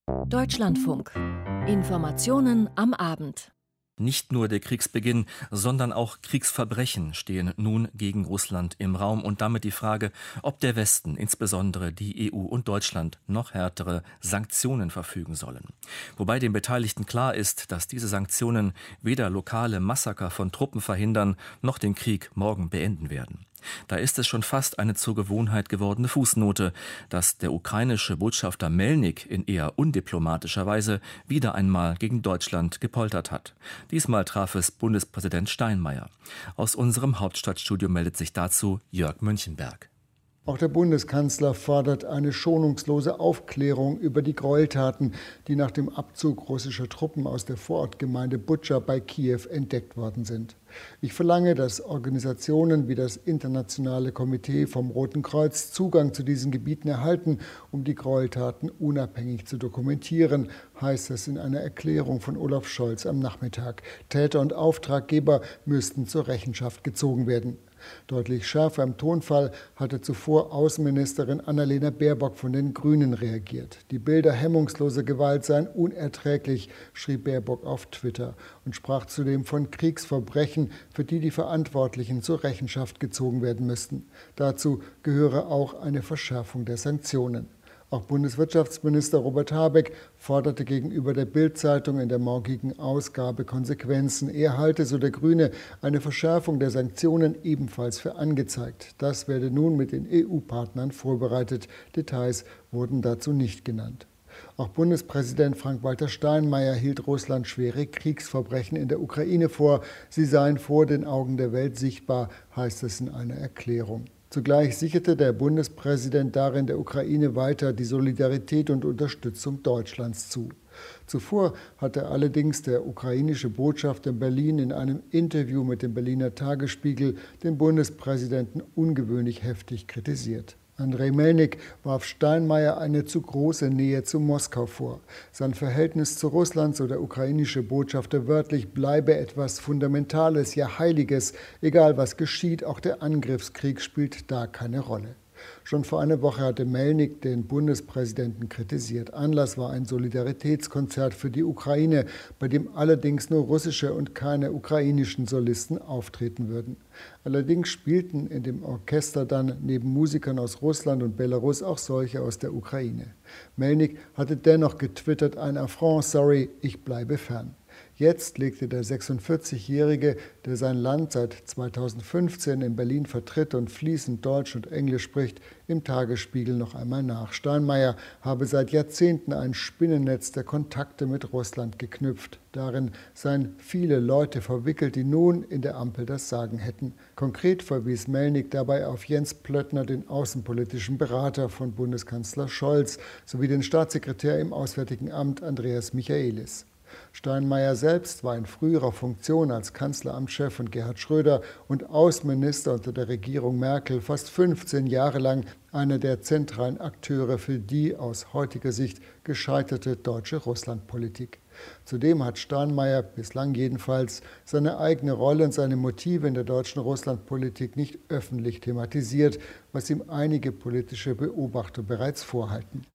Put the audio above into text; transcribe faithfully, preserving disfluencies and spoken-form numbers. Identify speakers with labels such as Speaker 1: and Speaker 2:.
Speaker 1: Deutschlandfunk. Informationen am Abend.
Speaker 2: Nicht nur der Kriegsbeginn, sondern auch Kriegsverbrechen stehen nun gegen Russland im Raum und damit die Frage, ob der Westen, insbesondere die E U und Deutschland, noch härtere Sanktionen verfügen sollen. Wobei den Beteiligten klar ist, dass diese Sanktionen weder lokale Massaker von Truppen verhindern, noch den Krieg morgen beenden werden. Da ist es schon fast eine zur Gewohnheit gewordene Fußnote, dass der ukrainische Botschafter Melnyk in eher undiplomatischer Weise wieder einmal gegen Deutschland gepoltert hat. Diesmal traf es Bundespräsident Steinmeier. Aus unserem Hauptstadtstudio meldet sich dazu Jörg Münchenberg.
Speaker 3: Auch der Bundeskanzler fordert eine schonungslose Aufklärung über die Gräueltaten, die nach dem Abzug russischer Truppen aus der Vorortgemeinde Butscha bei Kiew entdeckt worden sind. Ich verlange, dass Organisationen wie das Internationale Komitee vom Roten Kreuz Zugang zu diesen Gebieten erhalten, um die Gräueltaten unabhängig zu dokumentieren, heißt es in einer Erklärung von Olaf Scholz am Nachmittag. Täter und Auftraggeber müssten zur Rechenschaft gezogen werden. Deutlich schärfer im Tonfall hatte zuvor Außenministerin Annalena Baerbock von den Grünen reagiert. Die Bilder hemmungsloser Gewalt seien unerträglich, schrieb Baerbock auf Twitter und sprach zudem von Kriegsverbrechen, für die die Verantwortlichen zur Rechenschaft gezogen werden müssten. Dazu gehöre auch eine Verschärfung der Sanktionen. Auch Bundeswirtschaftsminister Robert Habeck forderte gegenüber der Bild-Zeitung in der morgigen Ausgabe Konsequenzen. Er halte, so der Grüne, eine Verschärfung der Sanktionen ebenfalls für angezeigt. Das werde nun mit den E U-Partnern vorbereitet. Details wurden dazu nicht genannt. Auch Bundespräsident Frank-Walter Steinmeier hielt Russland schwere Kriegsverbrechen in der Ukraine vor. Sie seien vor den Augen der Welt sichtbar, heißt es in einer Erklärung. Zugleich sicherte der Bundespräsident darin der Ukraine weiter die Solidarität und Unterstützung Deutschlands zu. Zuvor hatte allerdings der ukrainische Botschafter in Berlin in einem Interview mit dem Berliner Tagesspiegel den Bundespräsidenten ungewöhnlich heftig kritisiert. Andrei Melnyk warf Steinmeier eine zu große Nähe zu Moskau vor. Sein Verhältnis zu Russland, so der ukrainische Botschafter wörtlich, bleibe etwas Fundamentales, ja Heiliges. Egal was geschieht, auch der Angriffskrieg spielt da keine Rolle. Schon vor einer Woche hatte Melnyk den Bundespräsidenten kritisiert. Anlass war ein Solidaritätskonzert für die Ukraine, bei dem allerdings nur russische und keine ukrainischen Solisten auftreten würden. Allerdings spielten in dem Orchester dann neben Musikern aus Russland und Belarus auch solche aus der Ukraine. Melnyk hatte dennoch getwittert, ein Affront, sorry, ich bleibe fern. Jetzt legte der sechsundvierzigjährige, der sein Land seit zweitausendfünfzehn in Berlin vertritt und fließend Deutsch und Englisch spricht, im Tagesspiegel noch einmal nach. Steinmeier habe seit Jahrzehnten ein Spinnennetz der Kontakte mit Russland geknüpft. Darin seien viele Leute verwickelt, die nun in der Ampel das Sagen hätten. Konkret verwies Melnyk dabei auf Jens Plöttner, den außenpolitischen Berater von Bundeskanzler Scholz, sowie den Staatssekretär im Auswärtigen Amt Andreas Michaelis. Steinmeier selbst war in früherer Funktion als Kanzleramtschef von Gerhard Schröder und Außenminister unter der Regierung Merkel fast fünfzehn Jahre lang einer der zentralen Akteure für die aus heutiger Sicht gescheiterte deutsche Russlandpolitik. Zudem hat Steinmeier, bislang jedenfalls, seine eigene Rolle und seine Motive in der deutschen Russlandpolitik nicht öffentlich thematisiert, was ihm einige politische Beobachter bereits vorhalten.